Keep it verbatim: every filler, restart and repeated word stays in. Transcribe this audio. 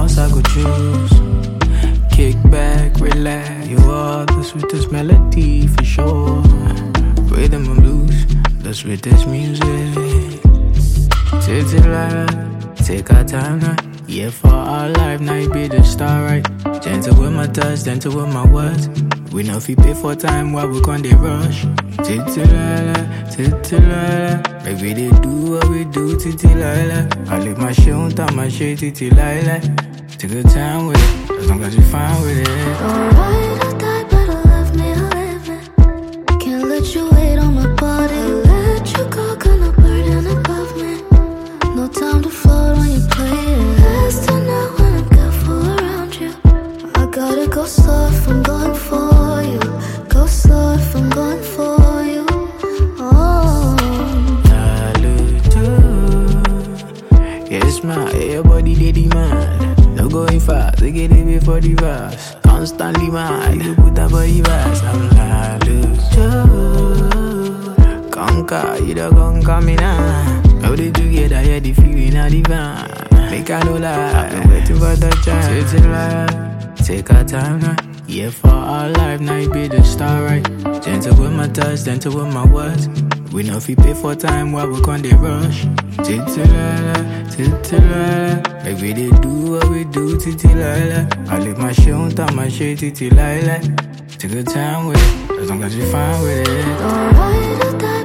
else I could choose. Kick back, relax, you are the sweetest melody for sure. Rhythm and blues, the sweetest music. Titilla, take our time now. Yeah, for our life, now you be the star, right? Gentle with my touch, gentle with my words. We know if we pay for time, why we can't they rush? Titilla, titilla, baby they do what we do, titilla. I live my shit on top, my shit, titilla. Take your time with it, as long as you fine with it. Alright, I die, better love me, I live it. Can't let you wait on my body. Let you go, gonna burden above me. No time to float when you play it. Last to know when I'm careful around you. I gotta go slow if I'm going for you. Go slow if I'm going for you. Oh, I lose you. Yes, my everybody they demand. No going fast, they get it before the verse. Constantly mad, you put up body verse. I'm like, lose you. Conquer, you don't conquer me now. How they together, yeah, the feeling of the van. Make I no lie, I've been waiting for the chance. Titilla, take our time now. Yeah, for our life, now you be the star, right? Gentle with my touch, gentle with my words. We know if we pay for time, why we can't they rush? Titilla, titilla, baby they do what we do, titilla. I live my shit on top, my shit, titilla. Take your time with it, as long as you fine with it. alright, I die.